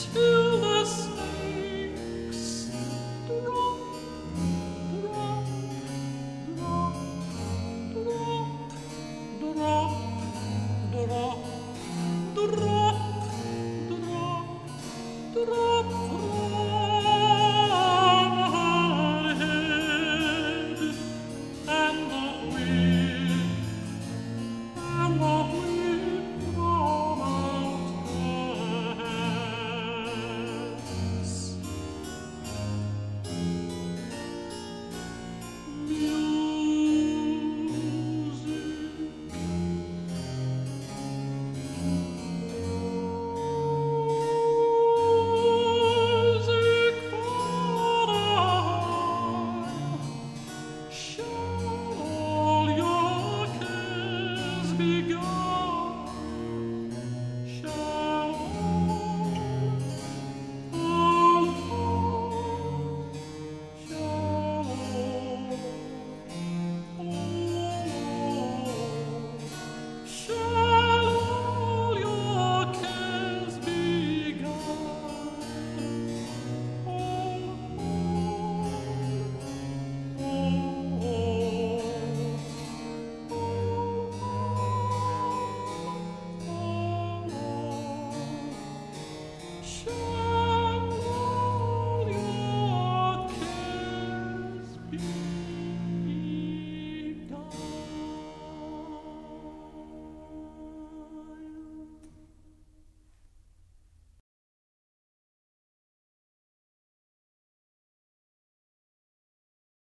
till the snakes drop, drop, drop, drop, drop, drop, drop, drop from her head, and the wind from out her hands. Music for a while, shall all your cares be gone? Shall all shall shall all your cares be gone? Shall